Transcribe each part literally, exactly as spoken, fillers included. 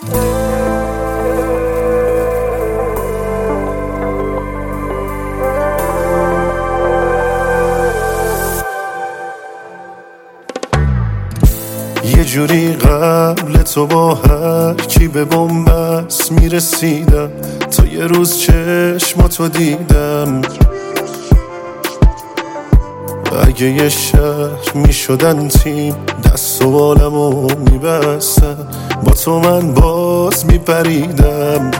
یه جوری قبل تو با هر کی به بنبست میرسیدم، تا یه روز چشماتو دیدم. اگه یه شهر میشدن تیم، دست و بالمو میبستن، با تو من باز میپریدم.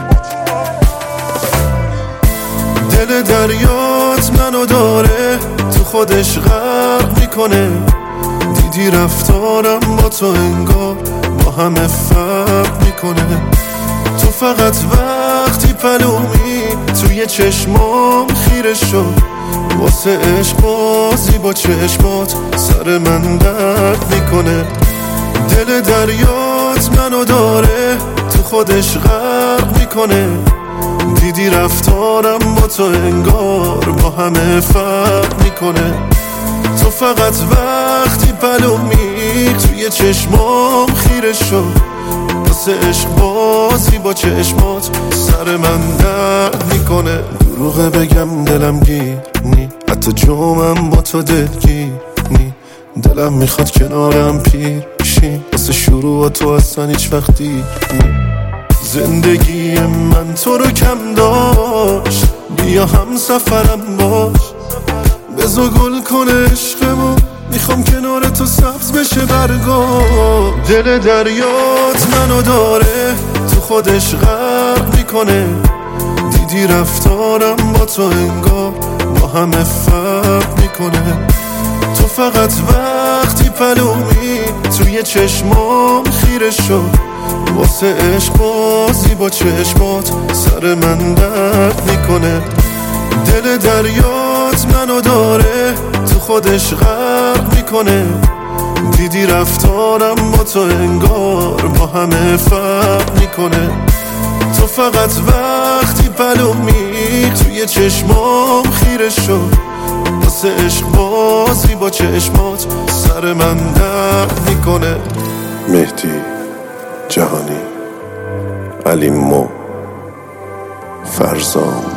دل دریات منو داره تو خودش غرق میکنه، دیدی رفتارم با تو انگار با همه فرق میکنه. تو فقط وقتی پلومی توی چشمام خیره شد، واسه عشق بازی با چشمات سر من درد میکنه. دل دریات منو داره تو خودش غرق میکنه، دیدی رفتارم با تو انگار با همه فرق میکنه. تو فقط وقتی پلومی توی چشمام خیره شد، واسه عشق بازی با چشمات سر من درد میکنه. دروغه بگم دلم گیر نی، حتی جومم با تو دلگیر نی. دلم میخواد کنارم پیر شی، واسه شروع تو اصلا هیچ وقتی نی. زندگی من تو رو کم داشت، بیا هم سفرم باش، بزا گل کنه عشقمو، میخوام کنار تو سبز بشه برگا. دل دریات منو داره تو خودش غرق میکنه، دیدی رفتارم با تو انگار با همه فرق میکنه. تو فقط وقتی پلومی توی چشمام خیره شد، واسه عشق بازی با چشمات سر من درد میکنه. دل دریات منو داره تو خودش غرق میکنه، دیدی رفتارم با تو انگار با همه فرق میکنه. تو فقط وقتی پلومی توی چشمام خیره شد، واسه عشق بازی با چشمات سر من درد میکنه. مهدی جهانی، علی مو، فرزام.